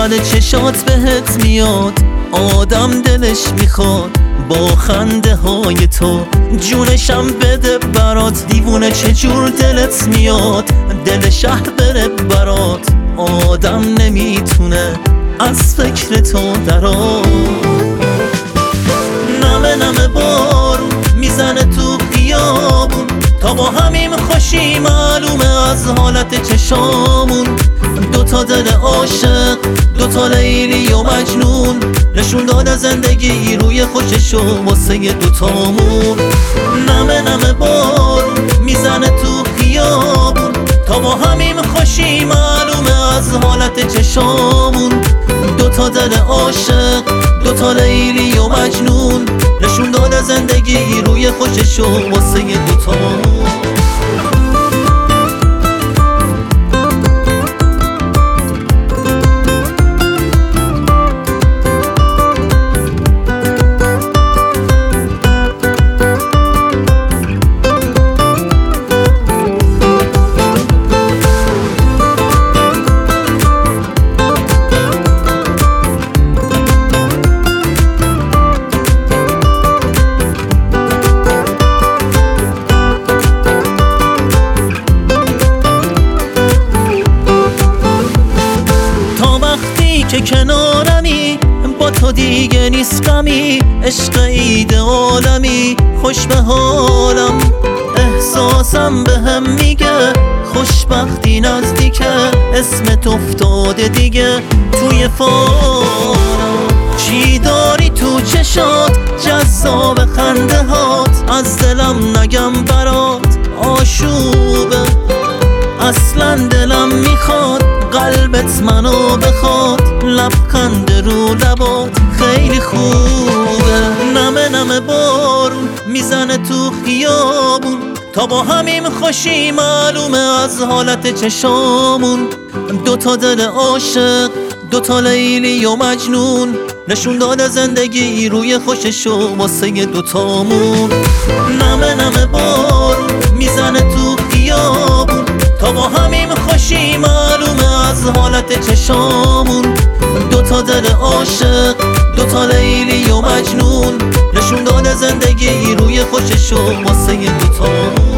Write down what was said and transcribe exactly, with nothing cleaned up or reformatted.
بغل چشات بهت میاد، آدم دلش میخواد با خنده های تو جونشم بده برات. دیوونه چجور دلت میاد دل شهر بره برات، آدم نمیتونه از فکر تو درات. نمه نمه بارون میزنه تو خیابون، تا با همیم خوشی معلومه از حالت چشامون. دوتا دل عاشق، دوتا لیلی و مجنون، نشون داده زندگی روی خوششو واسه دوتامون. نمه نمه بارون میزنه تو خیابون، تا با همیم خوشی معلومه از حالت چشامون. دوتا دل عاشق، دوتا لیلی و مجنون، نشون داده زندگی روی خوششو واسه دوتامون. که کنارمی با تو دیگه نیست غمی، عشق ایدئالمی خوش به حالم. احساسم به هم میگه خوشبختی نزدیکه، اسمت افتاده دیگه توی فالم. چی داری تو چشات جذاب خنده هات، از دلم نگم برات آشوبه. اصلا دلم میخواد قلبت منو بخواد، لبخند رو لبات خیلی خوبه. نمه نمه بارون میزنه تو خیابون، تا با همین خوشی معلومه از حالت چشامون. دوتا دل عاشق، دوتا لیلی و مجنون، نشون داده زندگی روی خوششو واسه دوتامون. نمه نمه بارون میزنه تو خیابون، تا با همین خوشی معلومه از حالت چشامون. دوتا دل عاشق، دوتا لیلی و مجنون، نشون داده زندگی روی خوششو واسه دوتامون.